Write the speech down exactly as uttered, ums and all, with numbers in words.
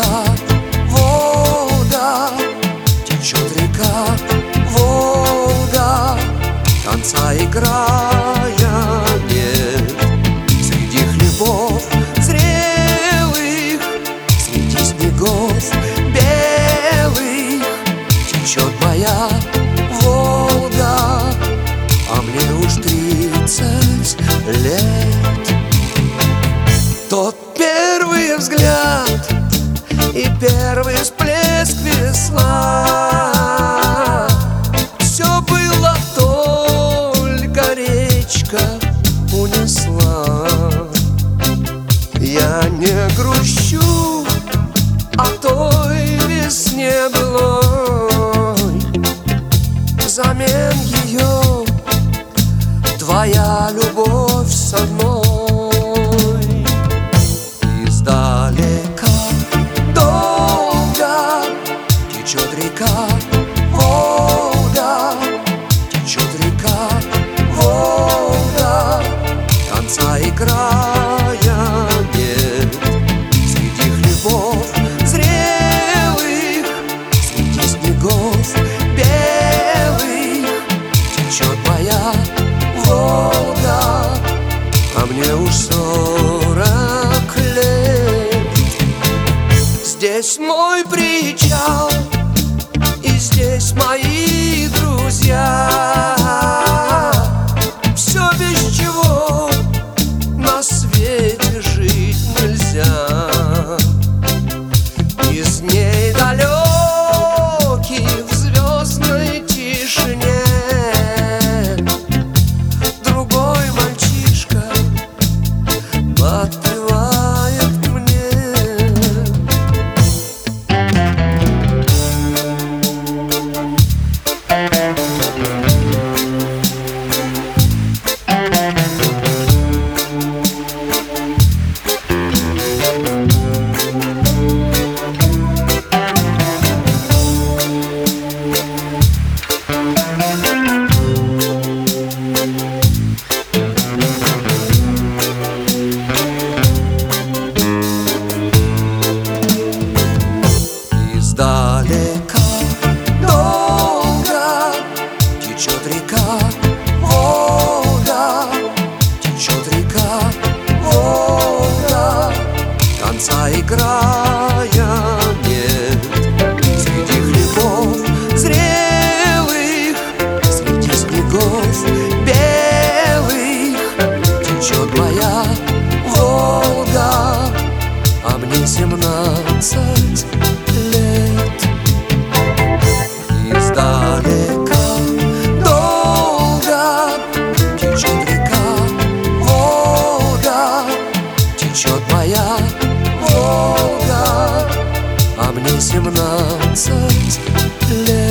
река, Волга, течет река, Волга, конца и края нет. Среди хлебов зрелых, среди снегов белых течет моя Волга, а мне уж тридцать лет. Тот первый взгляд и первый всплеск весла, все было только речка унесла. Я не грущу о той весне былой, взамен ее твоя любовь со мной. Издалека долго течет река, Волга, течет река, Волга, конца и края нет. Среди хлебов зрелых, среди снегов белых течет моя Волга, а мне уж сорок лет. Здесь мой причал, и здесь мои друзья. Все, без чего на свете жить нельзя. Из дней далеких в звездной тишине другой мальчишка подпевает мне. Издалека долго течет река, Волга, течет река, Волга, конца и края нет. Среди хлебов зрелых, среди снегов белых течет моя Волга, а мне семнадцать лет. Издалека долго течет река, Волга, течет моя Волга, а мне семнадцать лет.